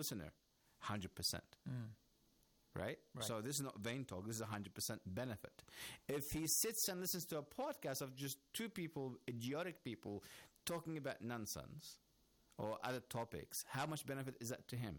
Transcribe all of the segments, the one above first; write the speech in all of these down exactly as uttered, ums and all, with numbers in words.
listener, one hundred percent. Mm. Right? Right? So this is not vain talk. This is one hundred percent benefit. If he sits and listens to a podcast of just two people, idiotic people, talking about nonsense or other topics, how much benefit is that to him?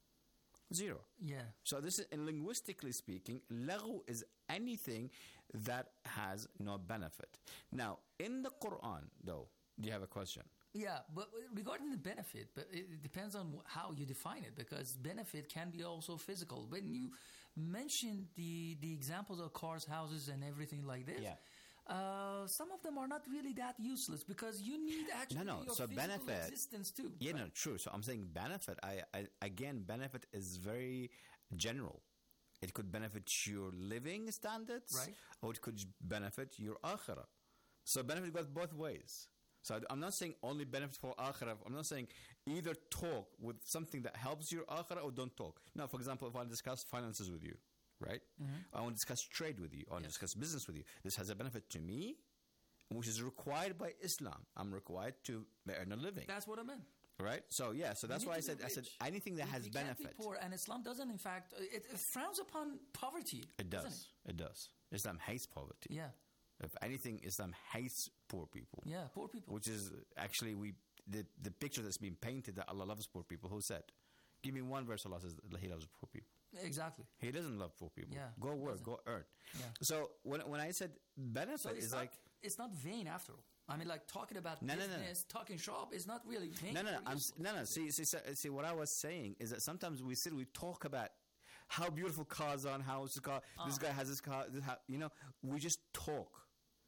Zero. Yeah. So this is, and linguistically speaking, laghu is anything that has no benefit. Now, in the Quran, though, do you have a question? Yeah, but regarding the benefit, but it depends on how you define it, because benefit can be also physical. When you mentioned the, the examples of cars, houses, and everything like this, Yeah. uh, some of them are not really that useless, because you need actually No, no. your So physical benefit- existence too. Yeah, right? no, true. So I'm saying benefit. I, I again, benefit is very general. It could benefit your living standards, Right. or it could benefit your akhirah. So benefit goes both ways. So I'm not saying only benefit for akhirah. I'm not saying either talk with something that helps your akhirah or don't talk. Now, for example, if I discuss finances with you, right? Mm-hmm. I want to discuss trade with you. I want Yes. to discuss business with you. This has a benefit to me, which is required by Islam. I'm required to earn a living. That's what I meant. Right? So, yeah, so that's You why I need to said be I said rich. anything that You- has you benefit. Can't be poor, and Islam doesn't, in fact, it, it frowns upon poverty. It doesn't does. It does. Islam hates poverty. It? Yeah. If anything, Islam hates poor people. Yeah, poor people. Which is actually we the the picture that's been painted that Allah loves poor people. Who said? Give me one verse Allah says that He loves poor people. Exactly. He doesn't love poor people. Yeah, Go work, doesn't. go earn. Yeah. So when when I said benefit So it's is not, like it's not vain after all. I mean, like talking about No, no, no. business, talking shop is not really vain. No, no, no. or I'm, useless. no, no. See, see, see, see, what I was saying is that sometimes we sit, we talk about how beautiful cars are, and how this car, this Uh-huh. guy has this car. This, how, you know, we just talk.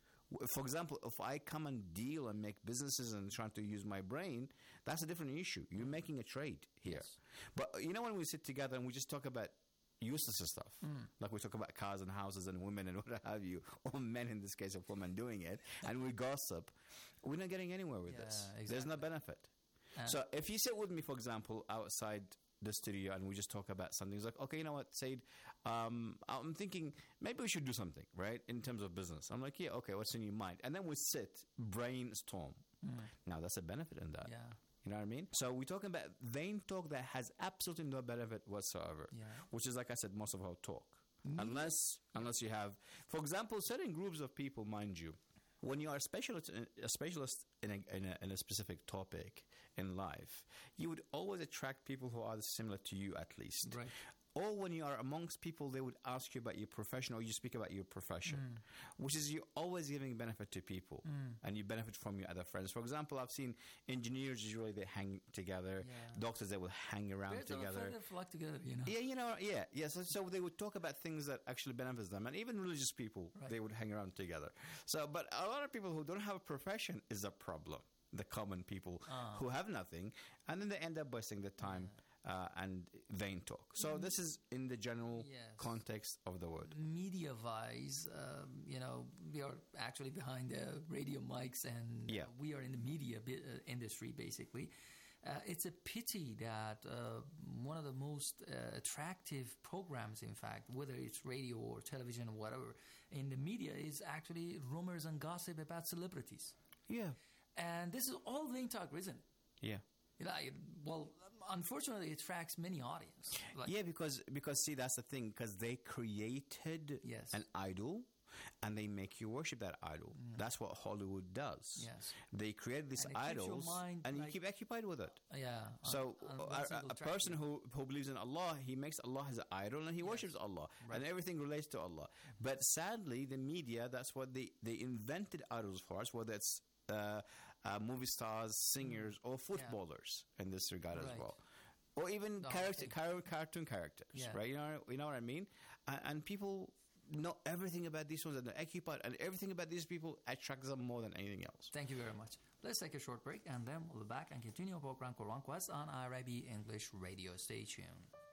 For example, if I come and deal and make businesses and trying to use my brain, that's a different issue. You're making a trade here. Yes. But you know, when we sit together and we just talk about useless stuff, Mm. like we talk about cars and houses and women and what have you, or men in this case, of women doing it, and we gossip, we're not getting anywhere with Yeah, this. There's no exactly. benefit. Uh, So if you sit with me, for example, outside the studio and we just talk about something, it's like, okay, you know what, Said, um, I'm thinking maybe we should do something, right, in terms of business. I'm like, yeah, okay, what's in your mind? And then we sit, brainstorm. Mm. Now, that's a benefit in that. Yeah. You know what I mean? So we're talking about vain talk that has absolutely no benefit whatsoever, Yeah. which is, like I said, most of our talk. Unless, unless you have, for example, certain groups of people, mind you, when you are a specialist, a specialist in a, in a in a specific topic in life, you would always attract people who are similar to you, at least. Right. Or when you are amongst people, they would ask you about your profession, or you speak about your profession, which is you're always giving benefit to people, and you benefit from your other friends. For example, I've seen engineers usually they hang together, Yeah. doctors they will hang around Birds of a together. feather flock together, you know. Yeah, you know, yeah, yeah. So, so they would talk about things that actually benefits them, and even religious people, Right. they would hang around together. So, but a lot of people who don't have a profession is a problem. The common people Ah. who have nothing, and then they end up wasting their time uh, and vain talk. So this is in the general Yes. context of the word. Media-wise, um, you know, we are actually behind the radio mics, and Yeah. uh, we are in the media bi- uh, industry, basically. Uh, it's a pity that uh, one of the most uh, attractive programs, in fact, whether it's radio or television or whatever, in the media is actually rumors and gossip about celebrities. Yeah, And this is all vain talk, isn't it? yeah. You know, it- well, unfortunately, it attracts many audience. Like, Yeah, because because see that's the thing, because they created Yes. an idol and they make you worship that idol. That's what Hollywood does. Yes. They create these And it keeps your idols mind, and you like- keep occupied with it. Yeah. So on- on one a, a, single a track. person who, who believes in Allah, he makes Allah his idol and he worships Allah. Right. And everything relates to Allah. But sadly, the media, that's what they, they invented idols for us, whether it's uh, uh, movie stars, singers, or footballers in this regard as Right. well. Or even No, character, okay. car- cartoon characters, Yeah. right? You know, you know what I mean? And, and people know everything about these ones and they're occupied, and everything about these people attracts them more than anything else. Thank you very much. Let's take a short break, and then we'll be back and continue our program Quran Quest on R I B English radio station.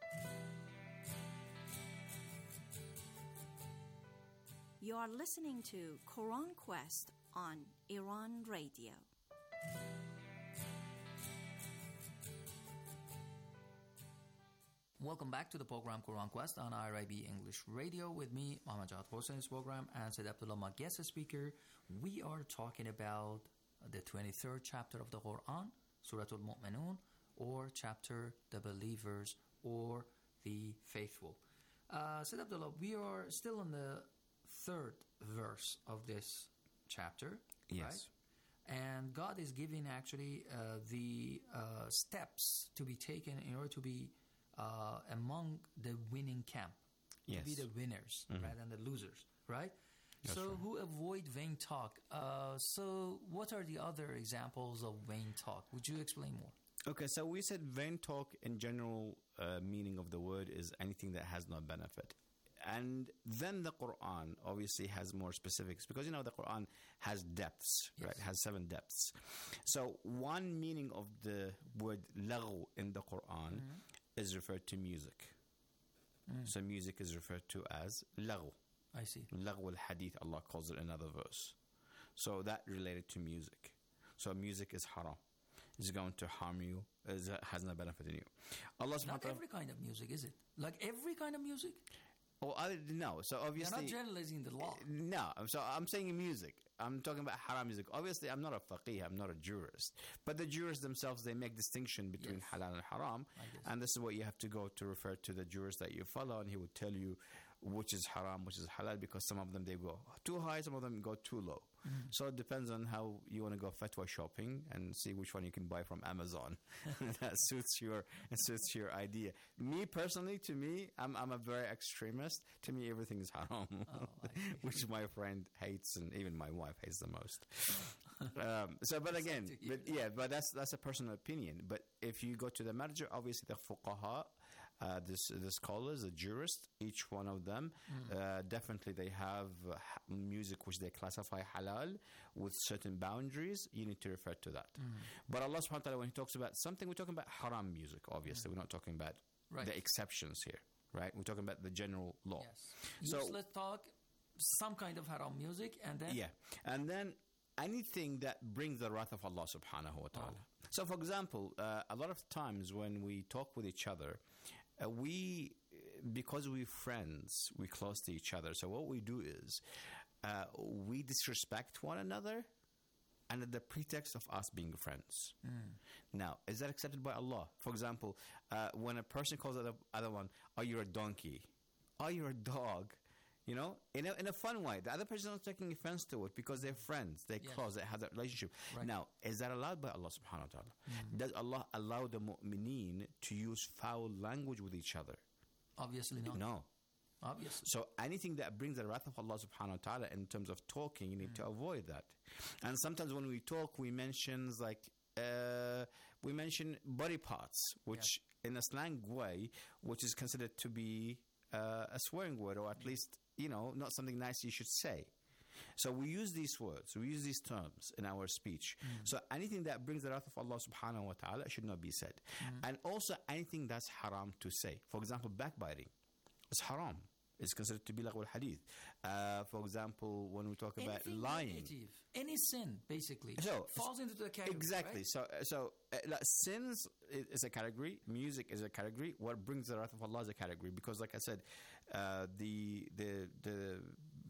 You are listening to Quran Quest on Iran Radio. Welcome back to the program Quran Quest on R I B English Radio with me, Muhammad Jawad Hossain, this program, and Said Abdullah, my guest speaker. We are talking about the twenty-third chapter of the Quran, Surah Al-Mu'minun, or chapter the believers or the faithful. Uh, Said Abdullah, we are still in the third verse of this chapter, Yes. right? And God is giving actually uh, the uh, steps to be taken in order to be uh, among the winning camp, Yes. to be the winners rather than the losers, right? That's so right. who avoid vain talk. Uh, so what are the other examples of vain talk? Would you explain more? Okay, so we said vain talk in general uh, meaning of the word is anything that has no benefit. And then the Quran obviously has more specifics because, you know, the Quran has depths, Yes. right? It has seven depths. So one meaning of the word laghu in the Quran is referred to music. So music is referred to as laghu. I see. Laghu al-hadith, Allah calls it in another verse. So that related to music. So music is haram. It's going to harm you. It has no benefit in you. Allah subhanahu wa Not ta'ala. every kind of music, is it? Like every kind of music? Oh, I no. So You're obviously, not generalizing the law. no. So I'm saying music. I'm talking about haram music. Obviously, I'm not a faqih. I'm not a jurist. But the jurists themselves, they make distinction between Yes. halal and haram. I guess. And this is what you have to go to refer to the jurist that you follow, and he will tell you which is haram, which is halal, because some of them they go too high, some of them go too low. So it depends on how you want to go fatwa shopping and see which one you can buy from Amazon that suits your suits your idea. Me personally, to me, I'm I'm a very extremist. To me, everything is haram, Oh, I see. which my friend hates, and even my wife hates the most. um, so, but again, to hear but yeah, but that's that's a personal opinion. But if you go to the marja, obviously the fuqaha. Uh, this the scholars, the jurists, each one of them, uh, definitely they have uh, ha- music which they classify halal with certain boundaries. You need to refer to that. But Allah subhanahu wa ta'ala, when He talks about something, we're talking about haram music, obviously. We're not talking about Right. the exceptions here, right? We're talking about the general law. Yes. So- Useless talk, some kind of haram music, and then Yeah. And then anything that brings the wrath of Allah subhanahu wa ta'ala. So, for example, uh, a lot of times when we talk with each other, uh, we, because we're friends, we're close to each other. So what we do is uh, we disrespect one another under the pretext of us being friends. Now, is that accepted by Allah? For example, uh, when a person calls the other, other one, "Oh, you're a donkey," "Oh, you're a dog," you know, in a, in a fun way. The other person is not taking offense to it because they're friends, they're Yes. close, they have that relationship. Right. Now, is that allowed by Allah subhanahu wa ta'ala? Does Allah allow the mu'mineen to use foul language with each other? obviously not. No. Obviously. So anything that brings the wrath of Allah subhanahu wa ta'ala in terms of talking, you need to avoid that. And sometimes when we talk, we mention like uh, we mention body parts, which in a slang way, which is considered to be uh, a swearing word, or at least, you know, not something nice you should say. So we use these words, we use these terms in our speech. So anything that brings the wrath of Allah subhanahu wa ta'ala should not be said. And also anything that's haram to say. For example, backbiting is haram. It's considered to be like al-hadith. Uh, for example, when we talk about Anything lying. negative, any sin, basically, So, falls into the category. Exactly. right? So, so uh, like, sins i- is a category. Music is a category. What brings the wrath of Allah is a category. Because, like I said, uh, the the the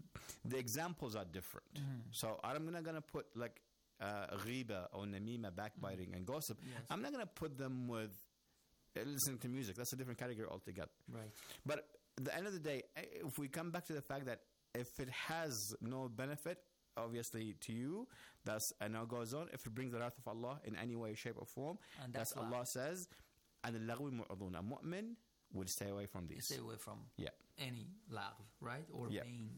the examples are different. So, I'm not gonna put like uh, ghiba or namima, backbiting, and gossip. Yes. I'm not gonna put them with uh, listening to music. That's a different category altogether. Right. But at the end of the day, eh, if we come back to the fact that if it has no benefit, obviously to you, that's a no-go zone. If it brings the wrath of Allah in any way, shape, or form, And that's that's Allah says, and the lagwi mu'adun. A mu'min will stay away from these. Stay away from Yeah. any lagh, right? Or Yeah. vain,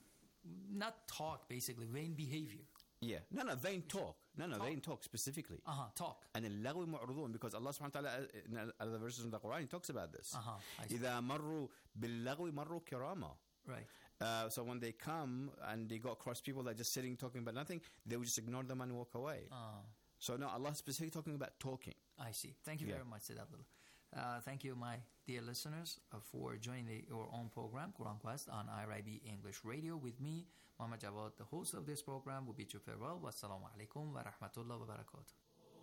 not talk, basically, vain behavior. Yeah. No, no, vain talk. No, no, Talk. vain talk specifically. Uh-huh, talk. And the lagwi mu'adun, because Allah subhanahu wa ta'ala, uh, in other verses in the Quran, He talks about this. Uh-huh, I see. إِذَا مَرُّوا بِاللَّغْوِ مَرُّوا كِرَامًا. Right. Uh, so when they come and they go across people that are just sitting talking about nothing, they will just ignore them and walk away. Uh, So no, Allah is specifically talking about talking. I see. Thank you Yeah. very much, Sayyid Abdullah. Uh, thank you, my dear listeners, uh, for joining the, your own program, Quran Quest, on I R I B English Radio. With me, Muhammad Jawad, the host of this program, will bid you farewell. Wassalamu alaikum wa rahmatullah wa barakatuh.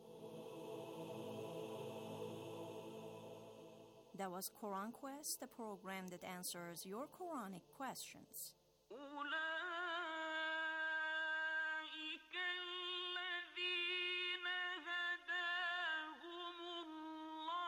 That was Quran Quest, the program that answers your Quranic questions. أولئك الذين هداهم الله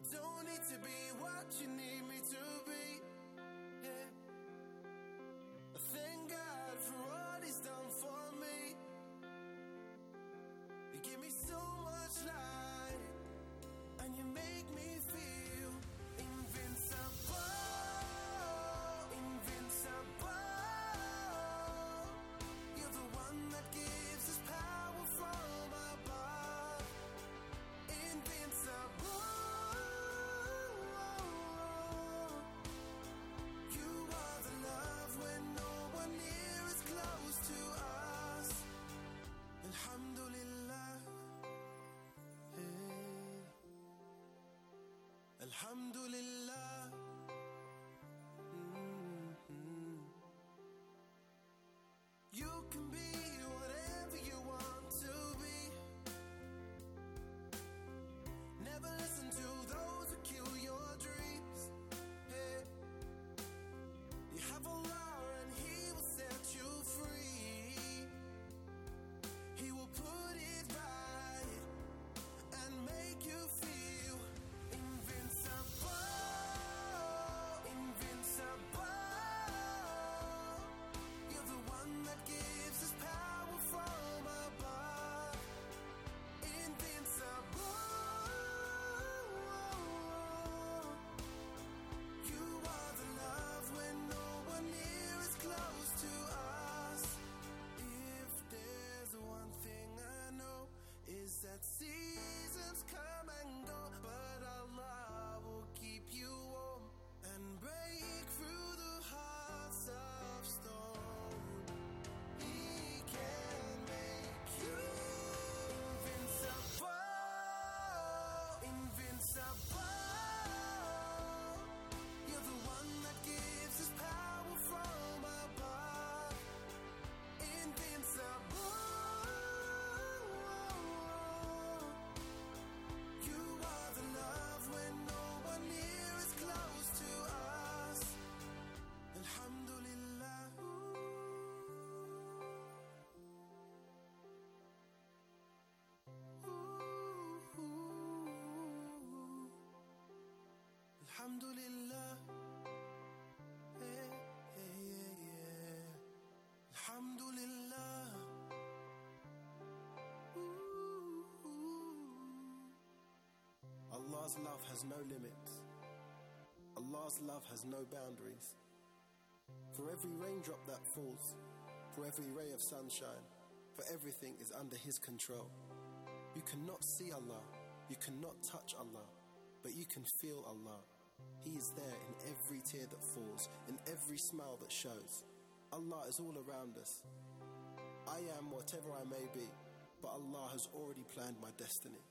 don't need to be what you need me to be. Yeah. I thank God for what He's done for me. You give me so much light, and you make me feel invincible, invincible. You're the one that gives us power from above. Invincible. You are the love when no one near is close to us. Alhamdulillah. Hey. Alhamdulillah. Mm-hmm. You can be whatever you want to be. Never listen to those who kill your dreams. Hey. You have Allah and He will set you free. He will put it right and make you feel invincible, invincible. You're the one that gives us power from above. Invincible. You are the love when no one near is close to us. If there's one thing I know, is that seasons come and go, but Allah will keep you warm and break through the hearts of stone. He can make you invincible, invincible. You're the one that gives us power from above. Invincible. You are the love when no one near is close to us. Alhamdulillah. Alhamdulillah. Yeah, yeah, yeah, yeah. Alhamdulillah. Allah's love has no limits. Allah's love has no boundaries. For every raindrop that falls, for every ray of sunshine, for everything is under His control. You cannot see Allah, you cannot touch Allah, but you can feel Allah. He is there in every tear that falls, in every smile that shows. Allah is all around us. I am whatever I may be, but Allah has already planned my destiny.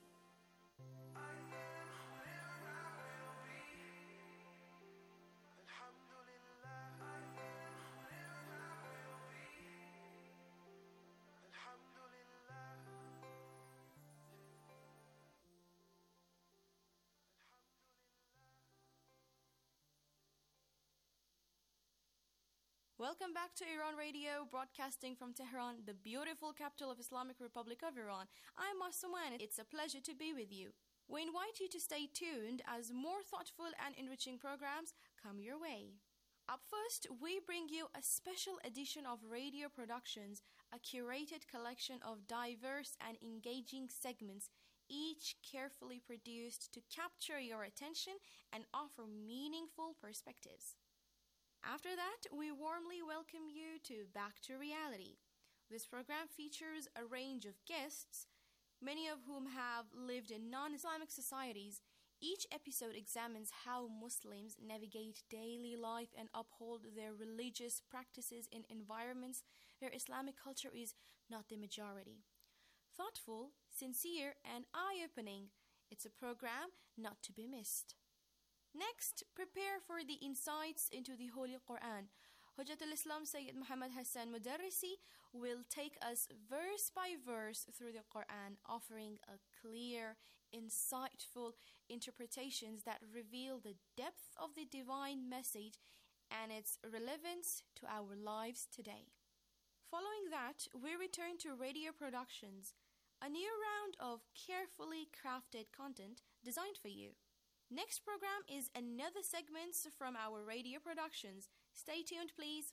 Welcome back to Iran Radio, broadcasting from Tehran, the beautiful capital of Islamic Republic of Iran. I'm Masuman. It's a pleasure to be with you. We invite you to stay tuned as more thoughtful and enriching programs come your way. Up first, we bring you a special edition of Radio Productions, a curated collection of diverse and engaging segments, each carefully produced to capture your attention and offer meaningful perspectives. After that, we warmly welcome you to Back to Reality. This program features a range of guests, many of whom have lived in non-Islamic societies. Each episode examines how Muslims navigate daily life and uphold their religious practices in environments where Islamic culture is not the majority. Thoughtful, sincere, and eye-opening, it's a program not to be missed. Next, prepare for the insights into the Holy Quran. Hujjat al-Islam Sayyid Muhammad Hassan Mudarrisi will take us verse by verse through the Quran, offering a clear, insightful interpretations that reveal the depth of the divine message and its relevance to our lives today. Following that, we return to Radio Productions, a new round of carefully crafted content designed for you. Next program is another segment from our radio productions. Stay tuned, please.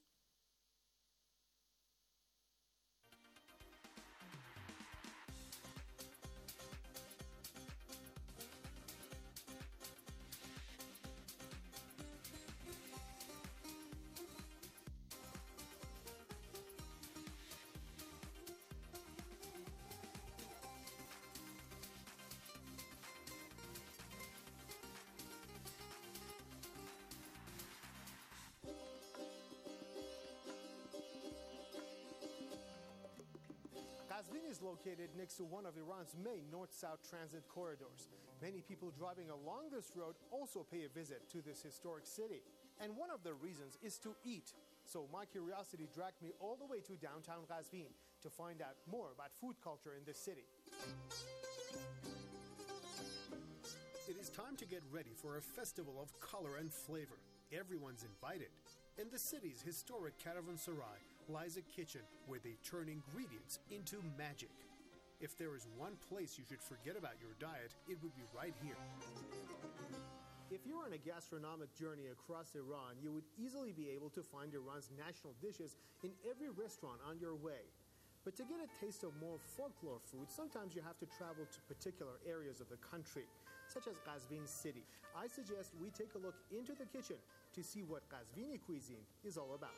Qazvin is located next to one of Iran's main north-south transit corridors. Many people driving along this road also pay a visit to this historic city. And one of the reasons is to eat. So my curiosity dragged me all the way to downtown Qazvin to find out more about food culture in this city. It is time to get ready for a festival of color and flavor. Everyone's invited. In the city's historic caravanserai lies a kitchen where they turn ingredients into magic. If there is one place you should forget about your diet, it would be right here. If you're on a gastronomic journey across Iran, you would easily be able to find Iran's national dishes in every restaurant on your way. But to get a taste of more folklore food, sometimes you have to travel to particular areas of the country, such as Qazvin City. I suggest we take a look into the kitchen to see what Qazvini cuisine is all about.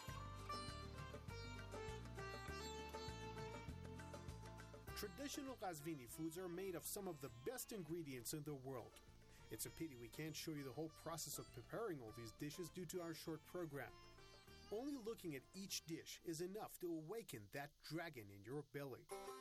Traditional Qazvini foods are made of some of the best ingredients in the world. It's a pity we can't show you the whole process of preparing all these dishes due to our short program. Only looking at each dish is enough to awaken that dragon in your belly.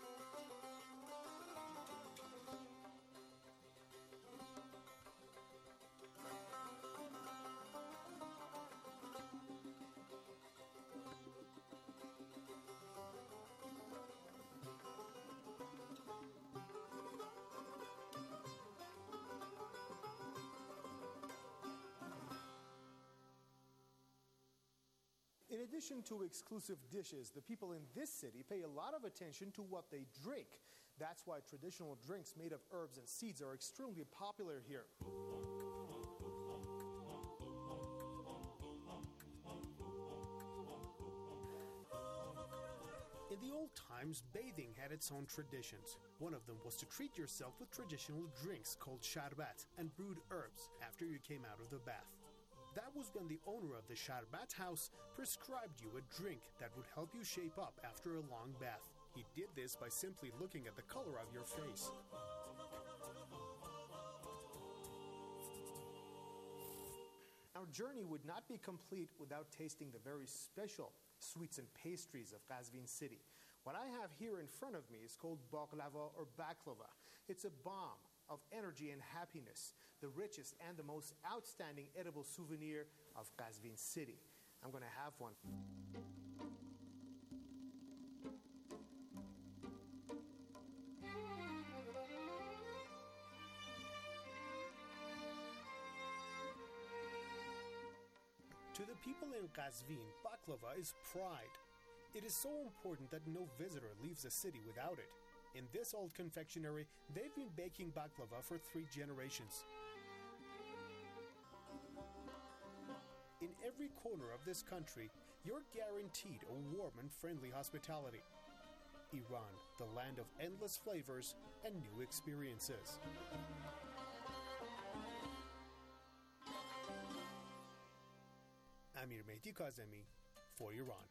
In addition to exclusive dishes, the people in this city pay a lot of attention to what they drink. That's why traditional drinks made of herbs and seeds are extremely popular here. In the old times, bathing had its own traditions. One of them was to treat yourself with traditional drinks called sharbat and brewed herbs after you came out of the bath. That was when the owner of the Sharbat house prescribed you a drink that would help you shape up after a long bath. He did this by simply looking at the color of your face. Our journey would not be complete without tasting the very special sweets and pastries of Qazvin City. What I have here in front of me is called baklava or baklava. It's a bomb of energy and happiness, the richest and the most outstanding edible souvenir of Qazvin City. I'm going to have one. To the people in Qazvin, baklava is pride. It is so important that no visitor leaves the city without it. In this old confectionery, they've been baking baklava for three generations. In every corner of this country, you're guaranteed a warm and friendly hospitality. Iran, the land of endless flavors and new experiences. Amir Mehdi Kazemi for Iran.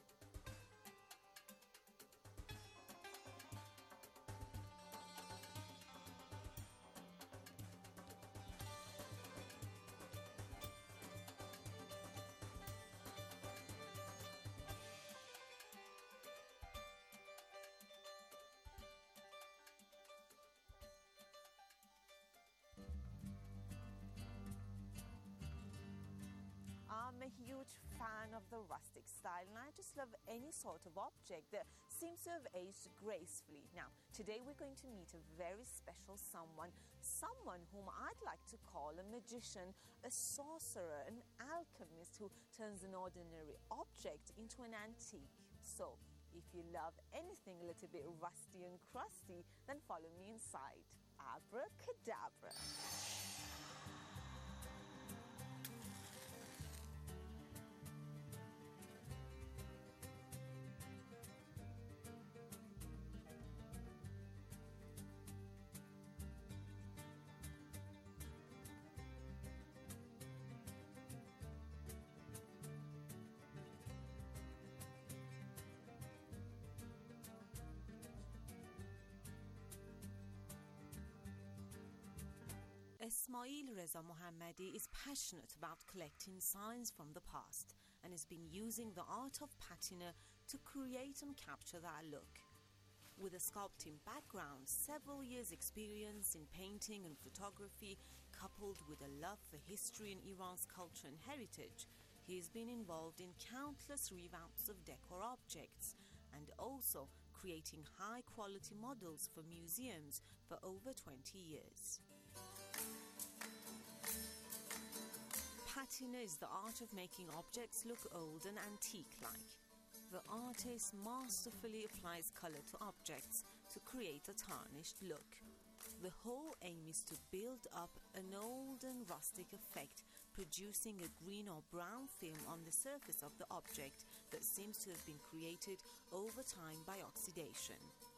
I'm a huge fan of the rustic style, and I just love any sort of object that seems to have aged gracefully. Now, today we're going to meet a very special someone, someone whom I'd like to call a magician, a sorcerer, an alchemist who turns an ordinary object into an antique. So, if you love anything a little bit rusty and crusty, then follow me inside. Abracadabra. Esmail Reza Mohammadi is passionate about collecting signs from the past and has been using the art of patina to create and capture that look. With a sculpting background, several years' experience in painting and photography, coupled with a love for history and Iran's culture and heritage, he has been involved in countless revamps of decor objects and also creating high-quality models for museums for over twenty years. Patina is the art of making objects look old and antique-like. The artist masterfully applies color to objects to create a tarnished look. The whole aim is to build up an old and rustic effect, producing a green or brown film on the surface of the object that seems to have been created over time by oxidation.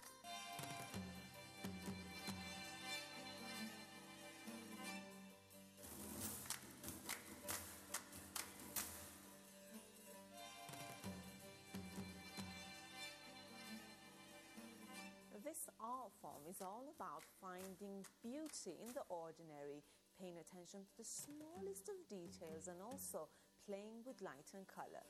This art form is all about finding beauty in the ordinary, paying attention to the smallest of details and also playing with light and color.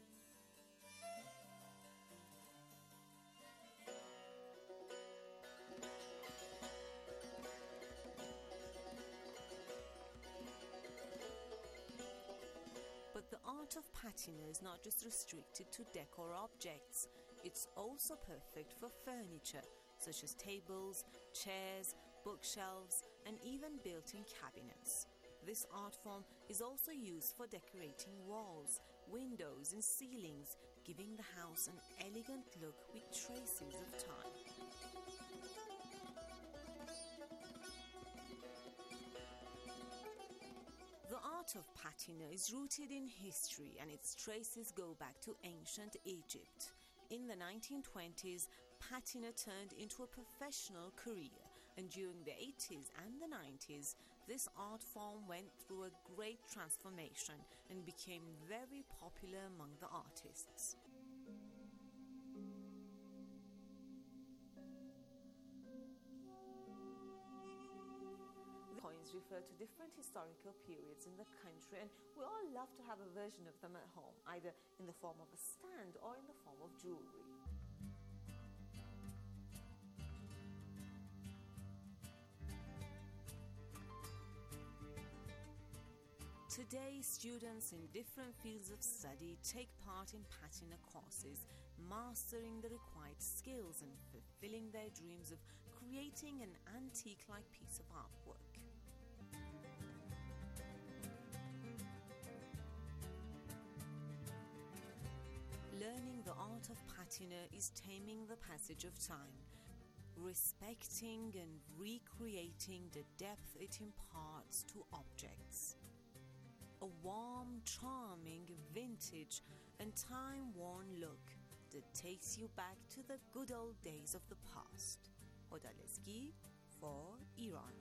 But the art of patina is not just restricted to decor objects. It's also perfect for furniture, such as tables, chairs, bookshelves, and even built-in cabinets. This art form is also used for decorating walls, windows, and ceilings, giving the house an elegant look with traces of time. The art of patina is rooted in history, and its traces go back to ancient Egypt. In the nineteen twenties, patina turned into a professional career, and during the eighties and the nineties, this art form went through a great transformation and became very popular among the artists. The coins refer to different historical periods in the country, and we all love to have a version of them at home, either in the form of a stand or in the form of jewelry. Today, students in different fields of study take part in patina courses, mastering the required skills and fulfilling their dreams of creating an antique-like piece of artwork. Learning the art of patina is taming the passage of time, respecting and recreating the depth it imparts to objects. A warm, charming, vintage, and time-worn look that takes you back to the good old days of the past. Hodalezgi for Iran.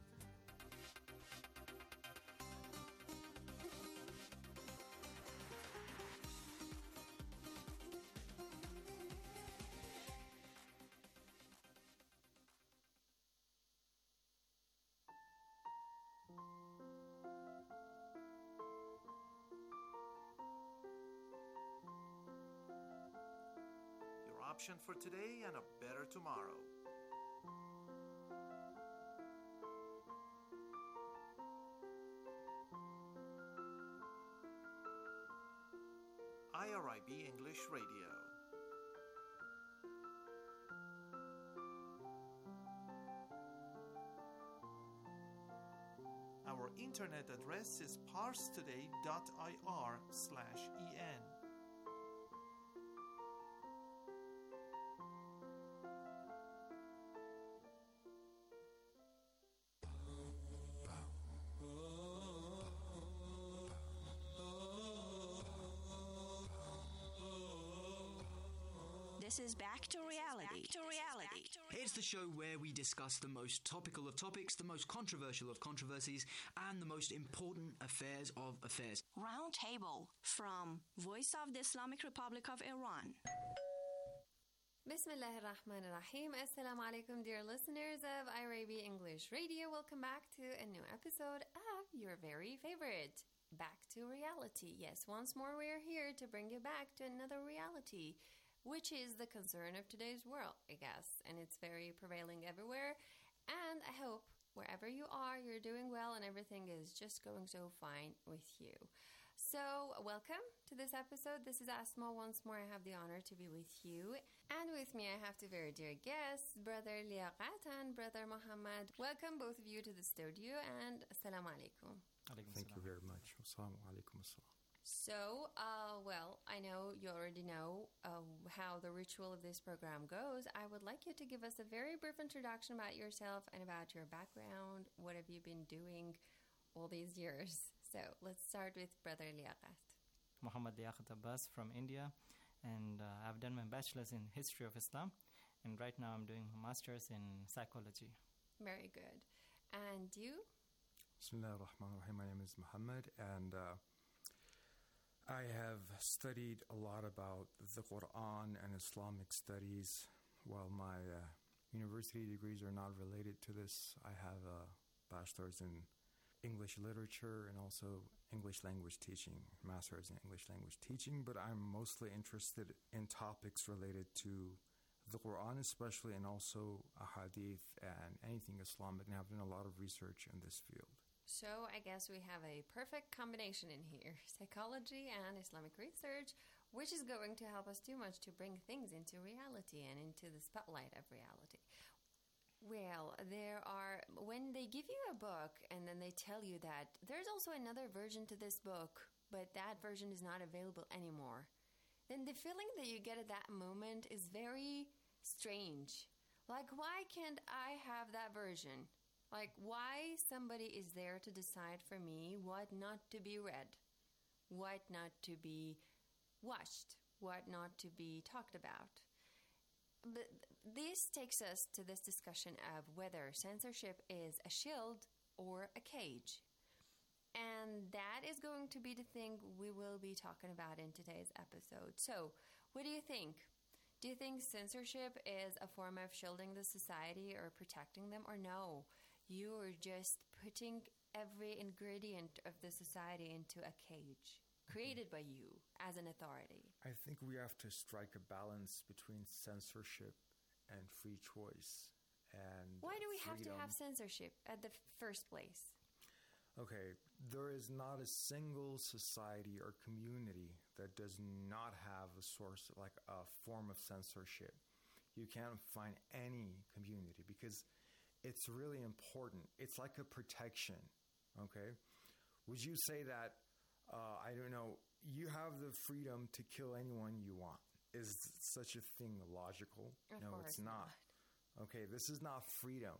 Option for today and a better tomorrow. I R I B English Radio. Our internet address is parstoday dot I R slash E N. This is Back to Reality. Back to Reality. It's the show where we discuss the most topical of topics, the most controversial of controversies, and the most important affairs of affairs. Roundtable from Voice of the Islamic Republic of Iran. Bismillahir Rahmanir Rahim. Assalamu alaikum, dear listeners of iRabi English Radio. Welcome back to a new episode of your very favorite, Back to Reality. Yes, once more we are here to bring you back to another reality, which is the concern of today's world, I guess. And it's very prevailing everywhere. And I hope wherever you are, you're doing well and everything is just going so fine with you. So, welcome to this episode. This is Asma. Once more, I have the honor to be with you. And with me, I have two very dear guests, Brother Liaqat and Brother Muhammad. Welcome, both of you, to the studio, and Assalamu alaikum. Thank you very much. Assalamu alaikum. So, uh, well, I know you already know uh, how the ritual of this program goes. I would like you to give us a very brief introduction about yourself and about your background. What have you been doing all these years? So let's start with Brother Liaqat. Muhammad Liaqat Abbas from India, and uh, I've done my bachelor's in history of Islam, and right now I'm doing my master's in psychology. Very good. And you? Bismillah ar-Rahman ar-Rahim. My name is Muhammad, and uh, I have studied a lot about the Quran and Islamic studies. While my uh, university degrees are not related to this, I have a bachelor's in English literature and also English language teaching, master's in English language teaching, but I'm mostly interested in topics related to the Quran especially, and also ahadith and anything Islamic, and I've done a lot of research in this field. So I guess we have a perfect combination in here, psychology and Islamic research, which is going to help us too much to bring things into reality and into the spotlight of reality. Well, there are, when they give you a book and then they tell you that there's also another version to this book, but that version is not available anymore, then the feeling that you get at that moment is very strange. Like, why can't I have that version? Like, why somebody is there to decide for me what not to be read, what not to be watched, what not to be talked about? But this takes us to this discussion of whether censorship is a shield or a cage. And that is going to be the thing we will be talking about in today's episode. So, what do you think? Do you think censorship is a form of shielding the society or protecting them? Or no, you are just putting every ingredient of the society into a cage created by you as an authority? I think we have to strike a balance between censorship and free choice. And why do we freedom. have to have censorship at the first place? Okay, there is not a single society or community that does not have a source, like a form of censorship. You can't find any community because it's really important. It's like a protection, okay? Would you say that Uh, I don't know, you have the freedom to kill anyone you want? Is such a thing logical? Of no, course it's not. not. Okay, this is not freedom.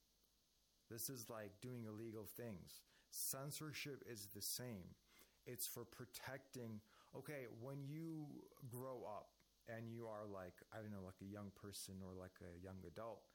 This is like doing illegal things. Censorship is the same. It's for protecting. Okay, when you grow up and you are like, I don't know, like a young person or like a young adult,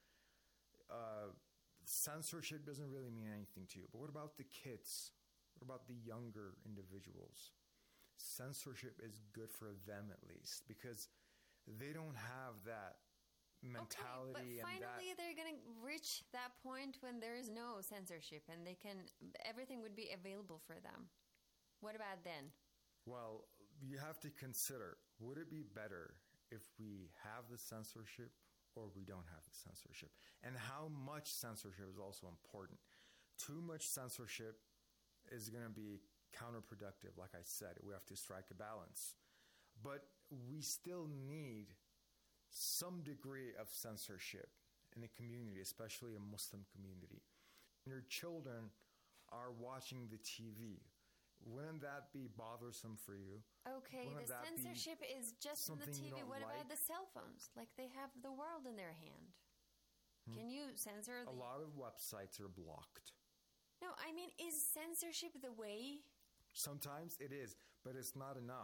uh, censorship doesn't really mean anything to you. But what about the kids? What about the younger individuals? Censorship is good for them at least because they don't have that mentality. Okay, but and finally that they're going to reach that point when there is no censorship and they can, everything would be available for them. What about then? Well, you have to consider, would it be better if we have the censorship or we don't have the censorship? And how much censorship is also important. Too much censorship is going to be counterproductive. Like I said, we have to strike a balance. But we still need some degree of censorship in a community, especially a Muslim community. Your children are watching the T V. Wouldn't that be bothersome for you? Okay, Wouldn't the that be censorship is just on the something T V. you don't What about like? the cell phones? Like, they have the world in their hand. Hmm. Can you censor the... A lot of websites are blocked. No, I mean, is censorship the way? Sometimes it is, but it's not enough.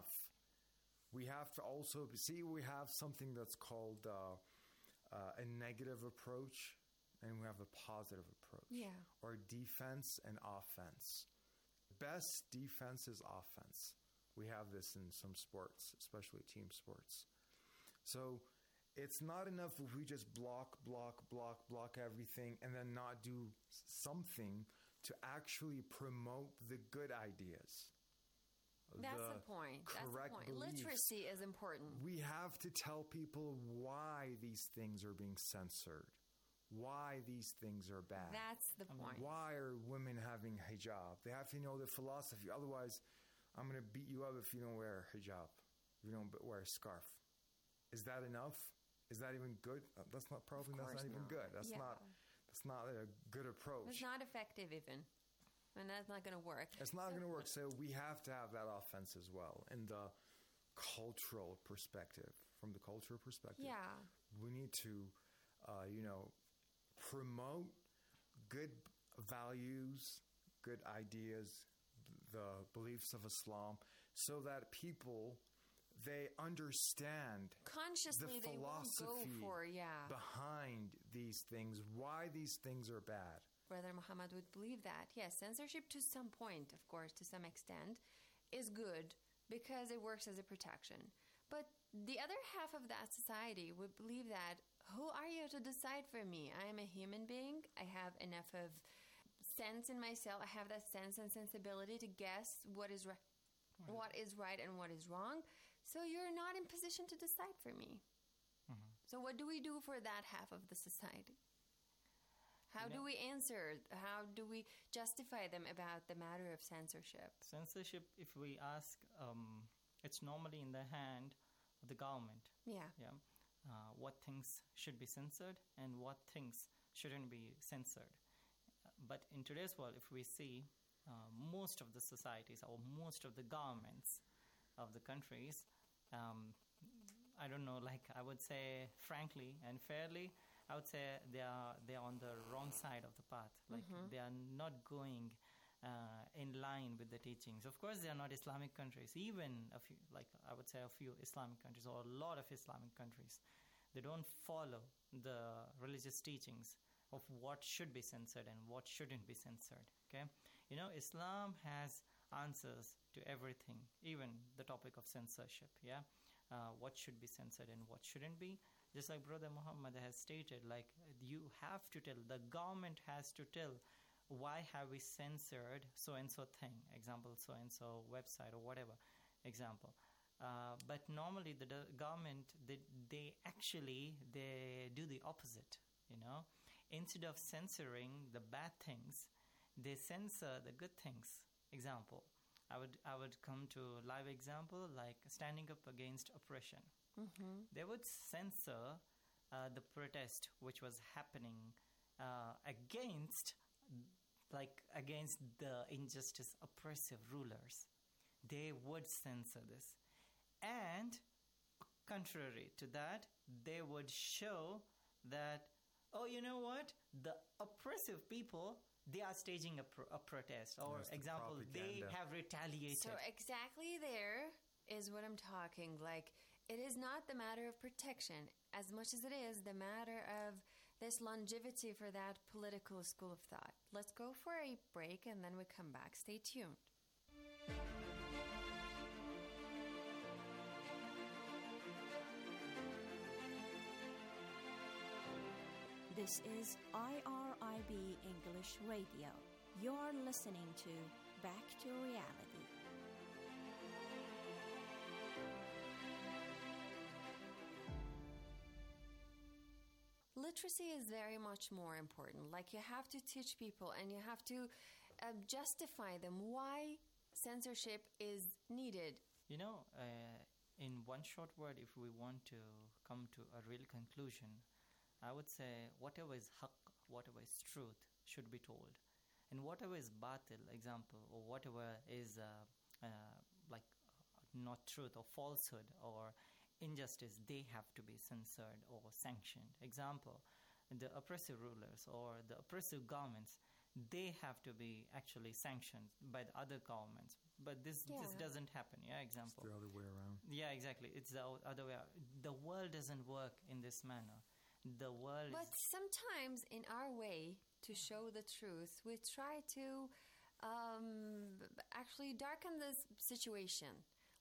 We have to also see, we have something that's called uh, uh, a negative approach, and we have a positive approach. Yeah. Or defense and offense. Best defense is offense. We have this in some sports, especially team sports. So it's not enough if we just block, block, block, block everything and then not do something to actually promote the good ideas. That's the, the point. That's the point. Beliefs. Literacy is important. We have to tell people why these things are being censored, why these things are bad. That's the point. Why are women having hijab? They have to know the philosophy. Otherwise, I'm going to beat you up if you don't wear a hijab, if you don't wear a scarf. Is that enough? Is that even good? Uh, that's not probably that's not, not even good. That's yeah. not that's not a good approach. It's not effective even. And that's not going to work. It's not so, going to work. So we have to have that offense as well. In the cultural perspective, from the cultural perspective, yeah. we need to, uh, you know, promote good values, good ideas, the beliefs of Islam, so that people, they understand consciously the philosophy they won't go for, yeah. behind these things, why these things are bad. Brother Muhammad would believe that. Yes, censorship to some point, of course, to some extent, is good because it works as a protection. But the other half of that society would believe that, who are you to decide for me? I am a human being. I have enough of sense in myself. I have that sense and sensibility to guess what is, re- right. what is right and what is wrong. So you're not in position to decide for me. Mm-hmm. So what do we do for that half of the society? How do we answer? How do we justify them about the matter of censorship? Censorship, if we ask, um, it's normally in the hand of the government. Yeah. Yeah. Uh, what things should be censored and what things shouldn't be censored. Uh, but in today's world, if we see uh, most of the societies or most of the governments of the countries, um, I don't know, like I would say frankly and fairly, I would say they are they are on the wrong side of the path. Like mm-hmm. they are not going uh, in line with the teachings. Of course, they are not Islamic countries. Even a few, like I would say, a few Islamic countries or a lot of Islamic countries, they don't follow the religious teachings of what should be censored and what shouldn't be censored. Okay, you know, Islam has answers to everything, even the topic of censorship. Yeah, uh, what should be censored and what shouldn't be. Just like Brother Muhammad has stated, like you have to tell, the government has to tell, why have we censored so-and-so thing, example, so-and-so website or whatever, example. Uh, but normally the, the government, they, they actually, they do the opposite, you know. Instead of censoring the bad things, they censor the good things. Example, I would, I would come to a live example, like standing up against oppression. Mm-hmm. They would censor uh, the protest which was happening uh, against, like against the injustice, oppressive rulers. They would censor this, and contrary to that, they would show that, oh, you know what? The oppressive people, they are staging a, pro- a protest, or There's example, the they have retaliated. So exactly there is what I'm talking like. It is not the matter of protection as much as it is the matter of this longevity for that political school of thought. Let's go for a break and then we come back. Stay tuned. This is I R I B English Radio. You're listening to Back to Reality. Literacy is very much more important. Like you have to teach people and you have to uh, justify them why censorship is needed. You know, uh, in one short word, if we want to come to a real conclusion, I would say whatever is haqq, whatever is truth should be told. And whatever is batil, example, or whatever is uh, uh, like uh, not truth or falsehood or injustice, they have to be censored or sanctioned. Example, the oppressive rulers or the oppressive governments, they have to be actually sanctioned by the other governments. But this yeah. this doesn't happen. Yeah, example. It's the other way around. Yeah, exactly. It's the other way around. The world doesn't work in this manner. The world But is sometimes in our way to show the truth, we try to um, actually darken the situation.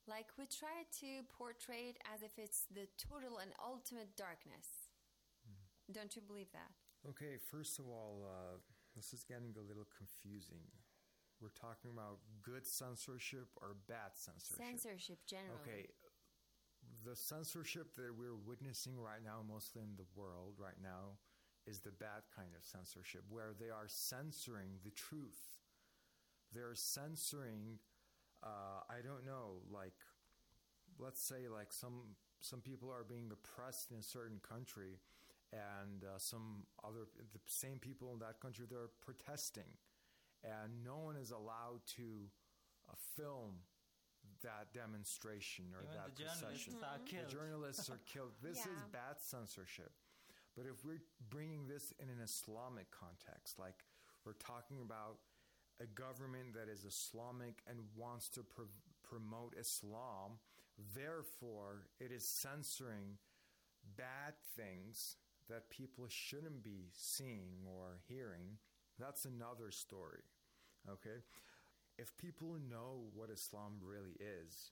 Like, we try to portray it as if it's the total and ultimate darkness. Mm. Don't you believe that? Okay, first of all, uh, this is getting a little confusing. We're talking about good censorship or bad censorship? Censorship, generally. Okay, the censorship that we're witnessing right now, mostly in the world right now, is the bad kind of censorship, where they are censoring the truth. They're censoring, uh, I don't know, like, let's say like some some people are being oppressed in a certain country, and uh, some other, the same people in that country, they're protesting, and no one is allowed to uh, film that demonstration or Even that the journalists procession. are killed. The journalists are killed. This Yeah. is bad censorship. But if we're bringing this in an Islamic context, like we're talking about a government that is Islamic and wants to pr- promote Islam, therefore it is censoring bad things that people shouldn't be seeing or hearing, that's another story. Okay? If people know what Islam really is,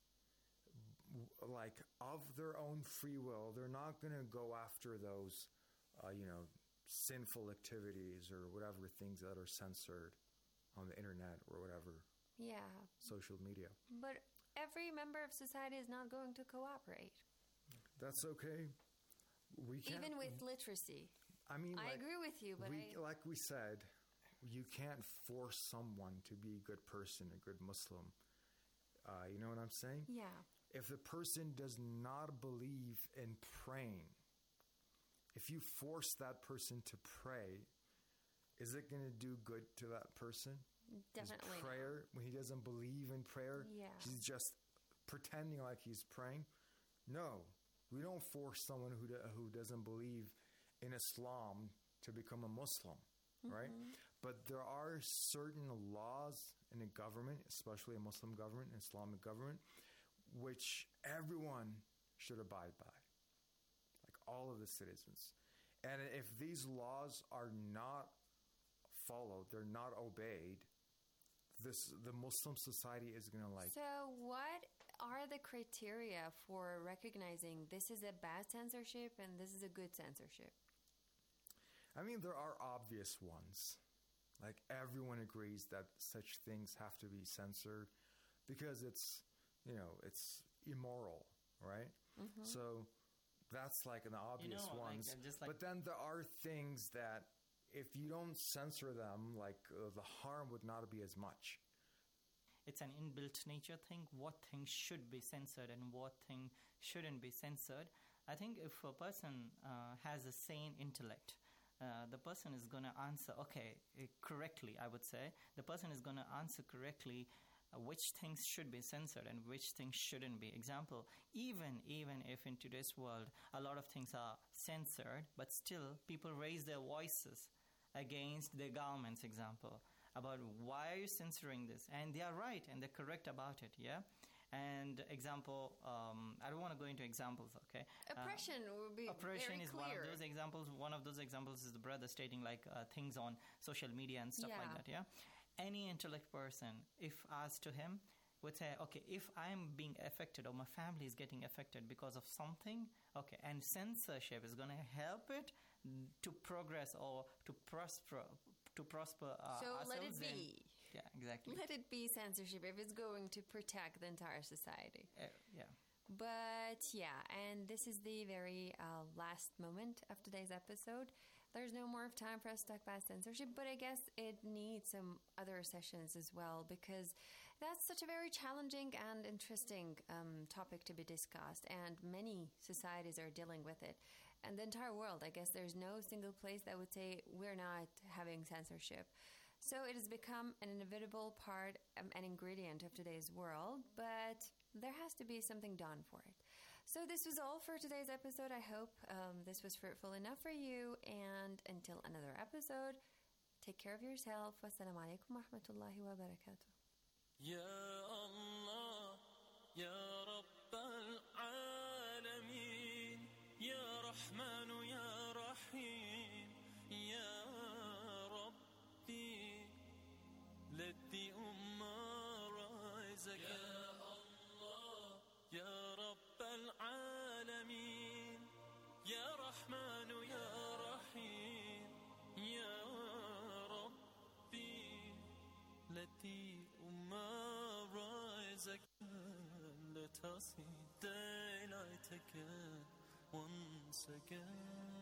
like of their own free will, they're not going to go after those, uh, you know, sinful activities or whatever things that are censored on the internet or whatever. Yeah. Social media. But every member of society is not going to cooperate. That's okay. We can't, Even with literacy. I mean, I like, agree with you, but we, I... like we said, you can't force someone to be a good person, a good Muslim. Uh, you know what I'm saying? Yeah. If the person does not believe in praying, if you force that person to pray, is it going to do good to that person? Definitely His prayer, not. when he doesn't believe in prayer, Yeah. he's just pretending like he's praying? No. We don't force someone who do, who doesn't believe in Islam to become a Muslim, mm-hmm. right? But there are certain laws in a government, especially a Muslim government, an Islamic government, which everyone should abide by, like all of the citizens. And if these laws are not followed, they're not obeyed, this the Muslim society is going to like... So what are the criteria for recognizing this is a bad censorship and this is a good censorship? I mean, there are obvious ones. Like, everyone agrees that such things have to be censored because it's, you know, it's immoral, right? Mm-hmm. So that's like an obvious you know, ones. Like, just like but then there are things that if you don't censor them, like uh, the harm would not be as much. It's an inbuilt nature thing, what things should be censored and what thing shouldn't be censored. I think if a person uh, has a sane intellect, Uh, the person is going to answer, okay, uh, correctly, I would say. The person is going to answer correctly uh, which things should be censored and which things shouldn't be. Example, even even if in today's world a lot of things are censored, but still people raise their voices against the government's example about why are you censoring this? And they are right and they're correct about it, yeah? And example, um, I don't want to go into examples, okay? Oppression uh, would be Oppression very is clear. one of those examples. One of those examples is the brother stating like uh, things on social media and stuff yeah. like that, yeah? Any intellect person, if asked to him, would say, okay, if I'm being affected or my family is getting affected because of something, okay, and censorship is going to help it to progress or to prosper, to prosper uh, so ourselves. let it then, be. Yeah, exactly. Let it be censorship if it's going to protect the entire society. Uh, yeah. But yeah, and this is the very uh, last moment of today's episode. There's no more time for us to talk about censorship, but I guess it needs some other sessions as well because that's such a very challenging and interesting um, topic to be discussed, and many societies are dealing with it. And the entire world, I guess there's no single place that would say we're not having censorship. So it has become an inevitable part, um, an ingredient of today's world, but there has to be something done for it. So this was all for today's episode. I hope um, this was fruitful enough for you. And until another episode, take care of yourself. Wassalamu alaikum wa rahmatullahi wa barakatuh. Ya Allah, Ya Rabbal Alameen, Ya Rahman, Ya Rahim, Ya Rabbi, let the Ummah rise again. Ya Allah, once again. Let us see daylight again, once again.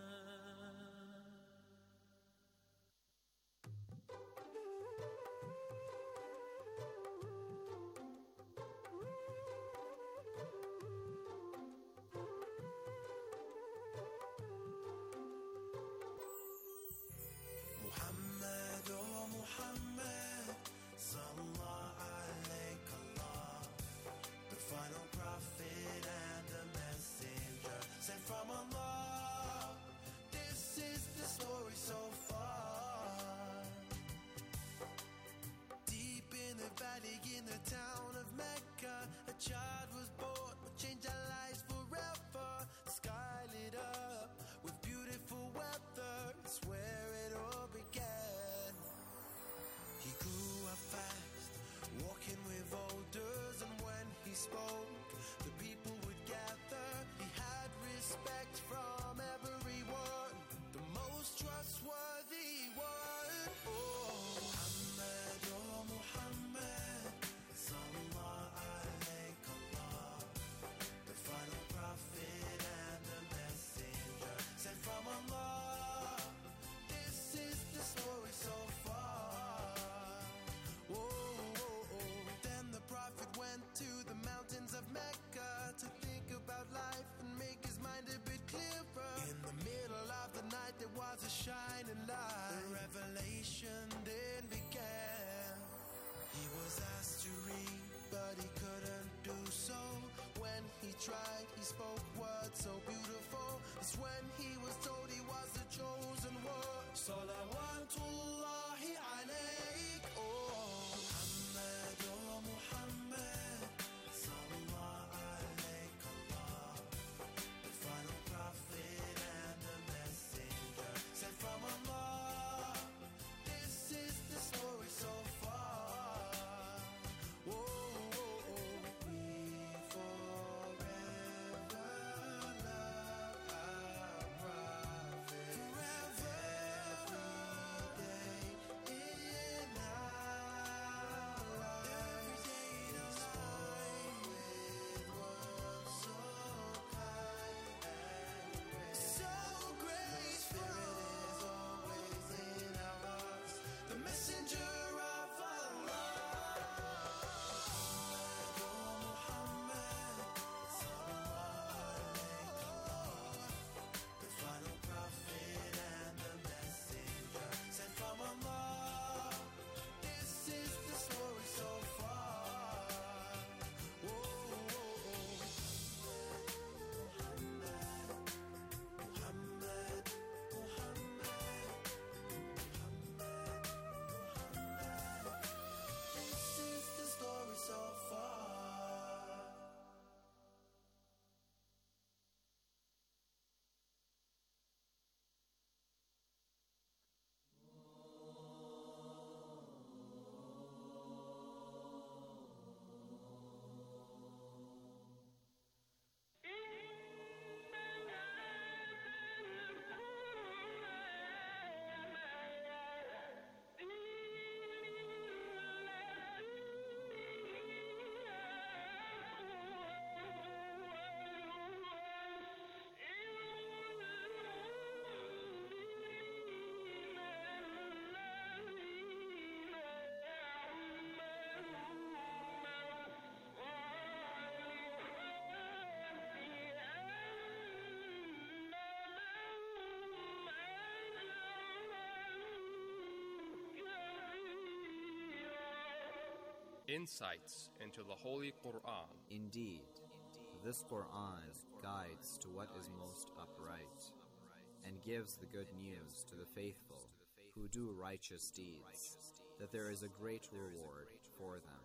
Shining light, the revelation then began. He was asked to read, but he couldn't do so. When he tried, he spoke words so beautiful. It's when he was told he was the chosen one. Salawatullahi alayk, oh Muhammad, oh Muhammad, Sallallahu alayk Allah, the final prophet and the messenger, sent from Allah. This is the story so far. Oh, oh, oh. We forever love our prophet. Forever, every day in our lives. Every day in our lives. With words so kind and so graceful. In our hearts, the messenger of Allah, Muhammad, oh Muhammad, Sallallahu alayk Allah, the final prophet and the messenger, sent from Allah. This is the story so far. Oh, oh, oh. Muhammad, Muhammad, this is the story so far. Insights into the Holy Quran. Indeed, this Quran guides to what is most upright, and gives the good news to the faithful who do righteous deeds, that there is a great reward for them.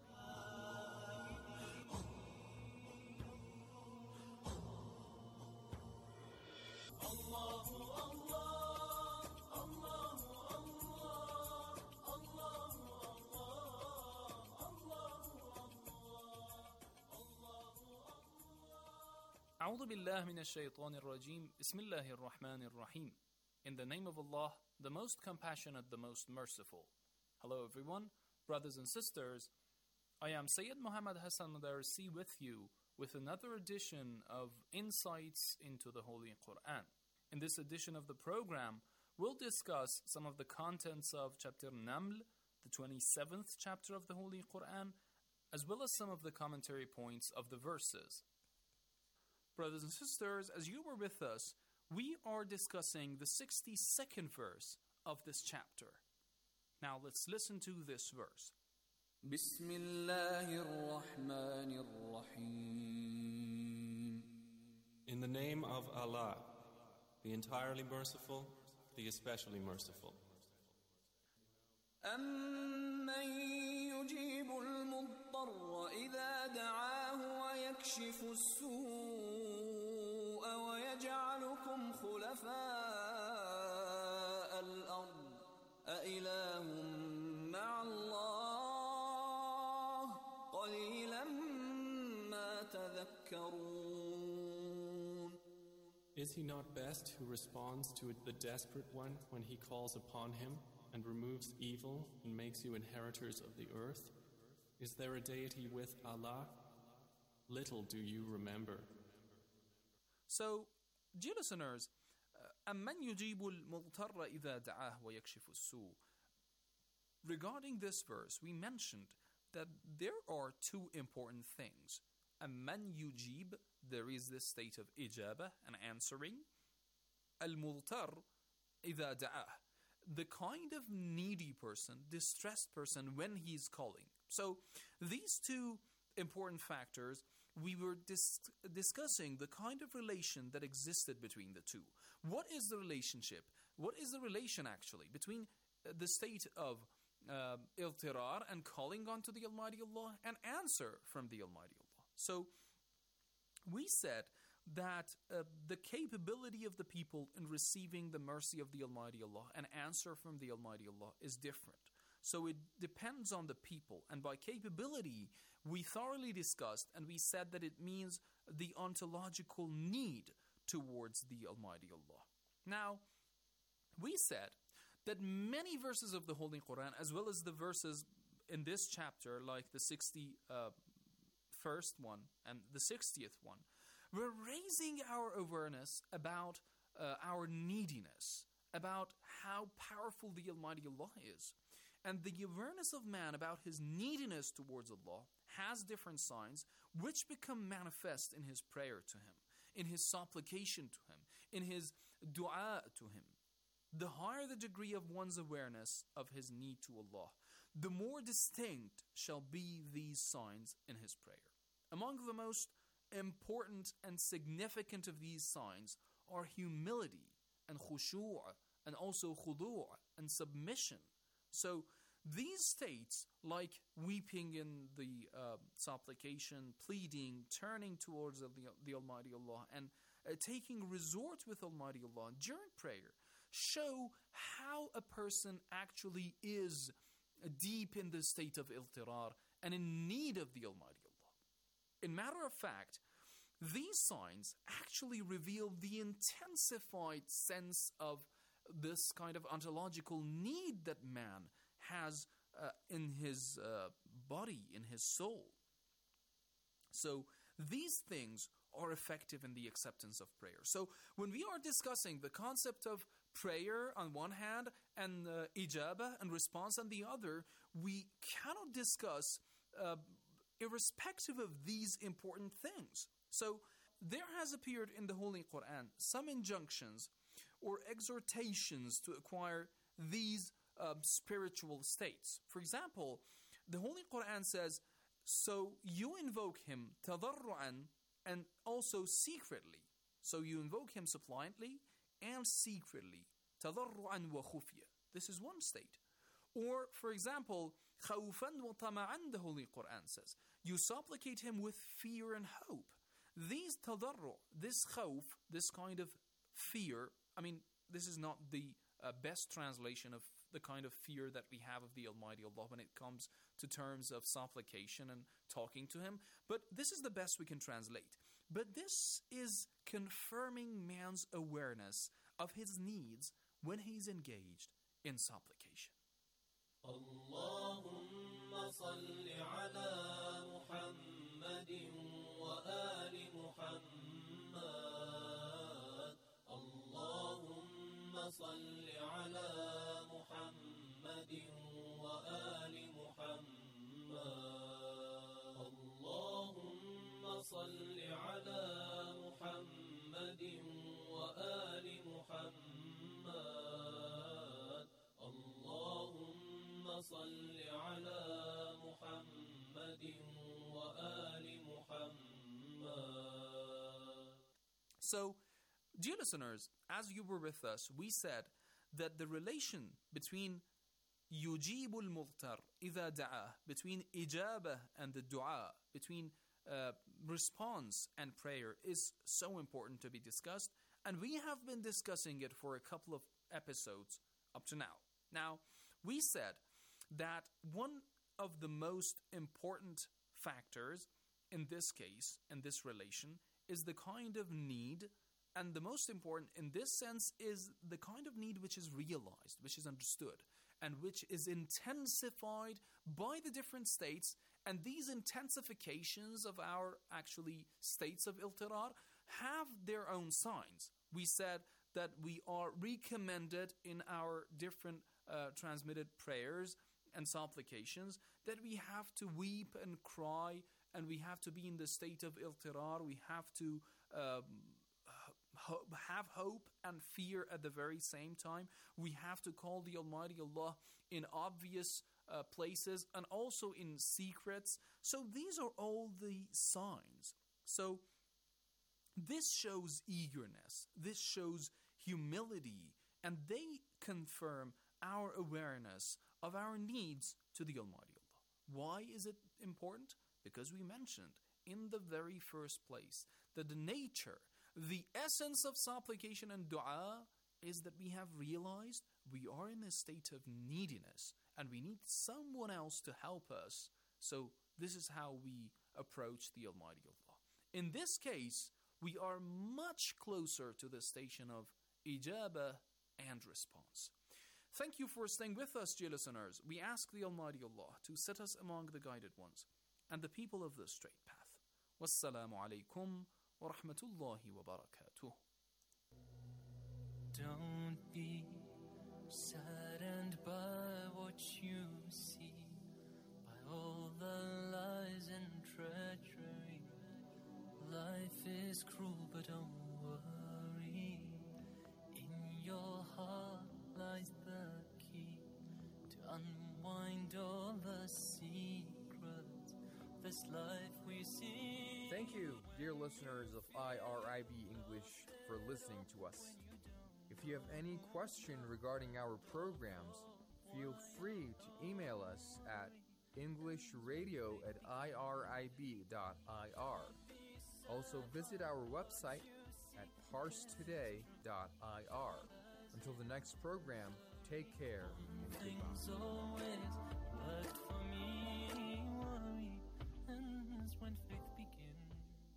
أعوذ بالله من الشيطان الرجيم بسم الله الرحمن الرحيم. In the name of Allah, the most compassionate, the most merciful. Hello everyone, brothers and sisters. I am Sayyid Muhammad Hassan Madarisi with you with another edition of Insights into the Holy Quran. In this edition of the program, we'll discuss some of the contents of chapter Naml, the twenty-seventh chapter of the Holy Quran, as well as some of the commentary points of the verses. Brothers and sisters, as you were with us, we are discussing the sixty-second verse of this chapter. Now let's listen to this verse. بسم الله الرحمن الرحيم. In the name of Allah, the entirely merciful, the especially merciful. أَمَّن يُجِيبُ الْمُضْطَرَّ إِذَا دَعَاهُ وَيَكْشِفُ السُّوءَ وَيَجْعَلُكُمْ خُلَفَاءَ الْأَرْضِ أَإِلَٰهٌ مَّعَ اللَّهِ قَلِيلًا مَّا تَذَكَّرُونَ. Is he not best who responds to the desperate one when he calls upon him, and removes evil and makes you inheritors of the earth? Is there a deity with Allah? Little do you remember. So, dear listeners, أَمَّنْ يُجِيبُ الْمُضْطَرَّ إِذَا دَعَاهُ وَيَكْشِفُ السُّوءَ. Regarding this verse, we mentioned that there are two important things. أَمَّنْ يُجِيب, there is this state of ijaba, an answering. الْمُضْطَرَّ إِذَا دَعَاهُ, the kind of needy person, distressed person when he's calling. So these two important factors, we were dis- discussing the kind of relation that existed between the two. What is the relationship? What is the relation actually between the state of uh, iltirar and calling onto the Almighty Allah and answer from the Almighty Allah? So we said that uh, the capability of the people in receiving the mercy of the Almighty Allah and answer from the Almighty Allah is different. So it depends on the people. And by capability, we thoroughly discussed and we said that it means the ontological need towards the Almighty Allah. Now, we said that many verses of the Holy Quran, as well as the verses in this chapter, like the sixty-first one and the sixtieth one, we're raising our awareness about uh, our neediness, about how powerful the Almighty Allah is. And the awareness of man about his neediness towards Allah has different signs which become manifest in his prayer to him, in his supplication to him, in his dua to him. The higher the degree of one's awareness of his need to Allah, the more distinct shall be these signs in his prayer. Among the most important and significant of these signs are humility and khushu' and also khudu' and submission. So these states, like weeping in the uh, supplication, pleading, turning towards the, the Almighty Allah, and uh, taking resort with Almighty Allah during prayer, show how a person actually is deep in the state of iltirar and in need of the Almighty Allah. In matter of fact, these signs actually reveal the intensified sense of this kind of ontological need that man has uh, in his uh, body, in his soul. So these things are effective in the acceptance of prayer. So when we are discussing the concept of prayer on one hand and uh, ijaba and response on the other, we cannot discuss uh, irrespective of these important things. So there has appeared in the Holy Quran some injunctions or exhortations to acquire these um, spiritual states. For example, the Holy Quran says, so you invoke him tadarru'an and also secretly. So you invoke him suppliantly and secretly. Tadarru'an wa khufya. This is one state. Or, for example, khawfan wa tama'an, the Holy Quran says, you supplicate him with fear and hope. These tadarru', this khawf, this kind of fear, I mean, this is not the uh, best translation of the kind of fear that we have of the Almighty Allah when it comes to terms of supplication and talking to Him. But this is the best we can translate. But this is confirming man's awareness of his needs when he's engaged in supplication. Allahumma salli ala صل على محمد وآل محمد اللهم صل على محمد وآل محمد اللهم صل على محمد وآل محمد. So, dear listeners, as you were with us, we said that the relation between يجيب المضطر إذا دعاه, between ijabah and the dua, between uh, response and prayer, is so important to be discussed, and we have been discussing it for a couple of episodes up to now. Now, we said that one of the most important factors in this case, in this relation, is the kind of need, and the most important in this sense is the kind of need which is realized, which is understood, and which is intensified by the different states. And these intensifications of our actually states of iltirar have their own signs. We said that we are recommended in our different uh, transmitted prayers and supplications that we have to weep and cry, and we have to be in the state of iltirar. We have to um, ho- have hope and fear at the very same time. We have to call the Almighty Allah in obvious uh, places and also in secrets. So these are all the signs. So this shows eagerness. This shows humility. And they confirm our awareness of our needs to the Almighty Allah. Why is it important? Because we mentioned in the very first place that the nature, the essence of supplication and dua is that we have realized we are in a state of neediness and we need someone else to help us. So this is how we approach the Almighty Allah. In this case, we are much closer to the station of ijabah and response. Thank you for staying with us, dear listeners. We ask the Almighty Allah to set us among the guided ones and the people of the straight path. Wassalamu alaikum wa rahmatullahi wa barakatuh. Don't be saddened by what you see, by all the lies and treachery. Life is cruel, but don't worry. In your heart lies the key to unwind all the secrets of this life we see. Thank you, dear listeners of I R I B English, for listening to us. If you have any question regarding our programs, feel free to email us at englishradio at irib dot ir. Also visit our website at parstoday dot ir. Until the next program, take care. Things always worked for me. Worry ends when faith begins.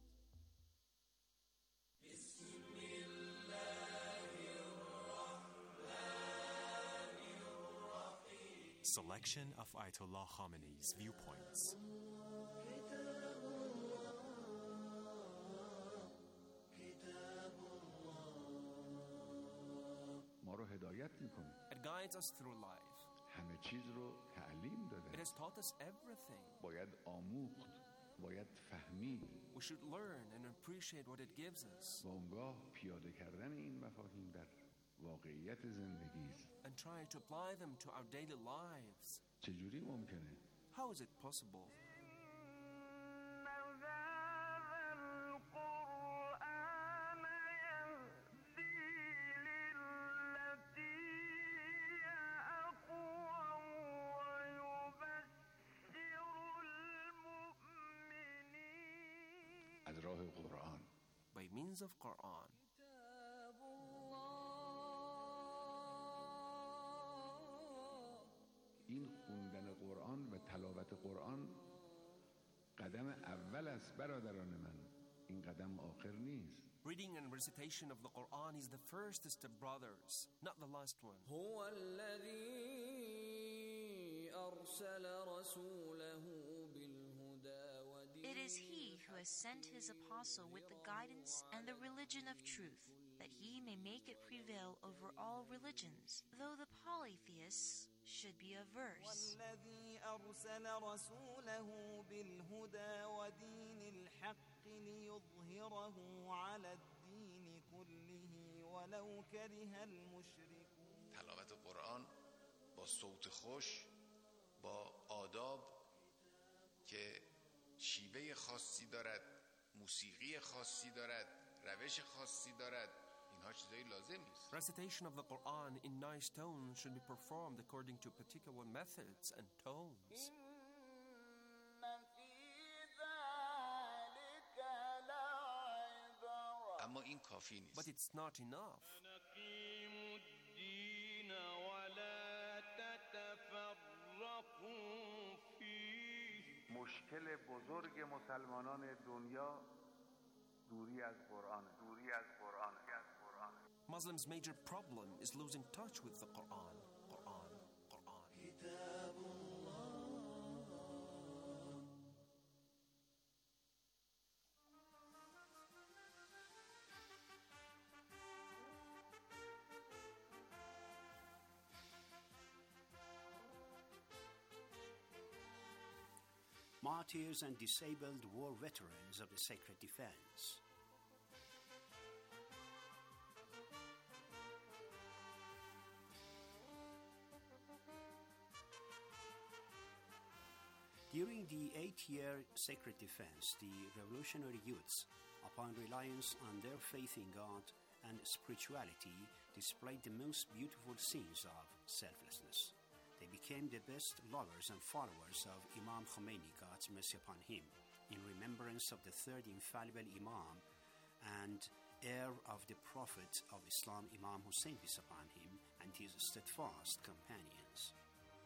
Selection of Ayatollah Khamenei's viewpoints. It guides us through life. همه چیز رو تعلیم داده. It has taught us everything. باید آموخت. باید فهمید. We should learn and appreciate what it gives us. و اونگاه پیاده کردن این مفاهیم در واقعیت زندگی است. And try to apply them to our daily lives. چجوری ممکنه؟ How is it possible? از راه قرآن. By means of Quran. این خوندن قرآن و تلاوت قرآن قدم اول است برادران من. این قدم آخر نیست. Reading and recitation of the Quran is the first step, brothers, not the last one. هو الذي أرسل رسوله بالهدى ودين. It is He who has sent His apostle with the guidance and the religion of truth. that he may make it prevail over all religions, though the polytheists should be averse. والذي أرسل رسوله بالهدى ودين الحق ليظهره على الدين كله ولو كره المشركون. تلاوت قرآن با صوت خوش، با آداب که شیوه خاصی دارد، موسیقی خاصی دارد، روش خاصی دارد، اینها چیزایی لازم نیست. Recitation of the Quran in nice tones should be performed according to particular methods and tones. اما این کافی نیست. But it's not enough. مشکل بزرگ مسلمانان دنیا دوری از قرآن دوری از قرآن از قرآن Muslims' major problem is losing touch with the Quran. Quran, Quran. كتاب الله. Martyrs and disabled war veterans of the Sacred Defense. During the eight-year Sacred Defense, the revolutionary youths, upon reliance on their faith in God and spirituality, displayed the most beautiful scenes of selflessness. They became the best lovers and followers of Imam Khomeini, God's mercy upon him, in remembrance of the third infallible Imam and heir of the Prophet of Islam, Imam Hussein, peace upon him, and his steadfast companions.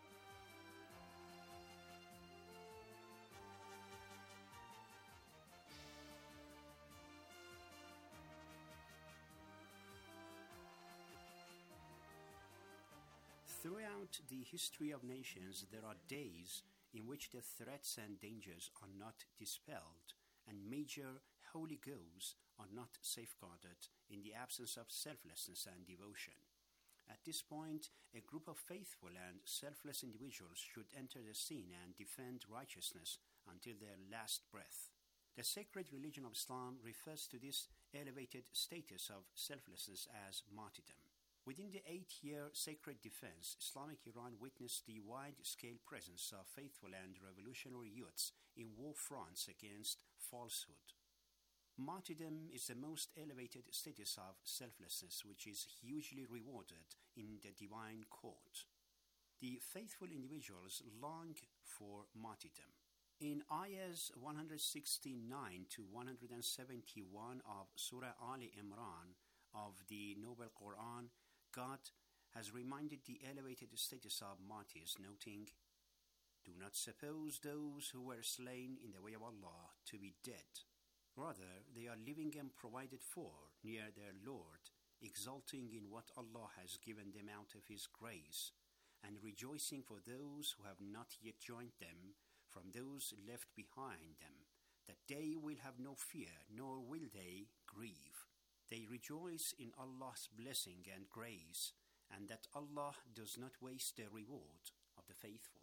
Throughout the history of nations, there are days in which the threats and dangers are not dispelled, and major holy goals are not safeguarded in the absence of selflessness and devotion. At this point, a group of faithful and selfless individuals should enter the scene and defend righteousness until their last breath. The sacred religion of Islam refers to this elevated status of selflessness as martyrdom. Within the eight-year Sacred Defense, Islamic Iran witnessed the wide-scale presence of faithful and revolutionary youths in war fronts against falsehood. Martyrdom is the most elevated status of selflessness, which is hugely rewarded in the divine court. The faithful individuals long for martyrdom. In ayahs one sixty-nine to one seventy-one of Surah Ali Imran of the Noble Quran, God has reminded the elevated status of martyrs, noting, "Do not suppose those who were slain in the way of Allah to be dead. Rather, they are living and provided for near their Lord, exulting in what Allah has given them out of His grace, and rejoicing for those who have not yet joined them from those left behind them, that they will have no fear, nor will they grieve. They rejoice in Allah's blessing and grace, and that Allah does not waste the reward of the faithful."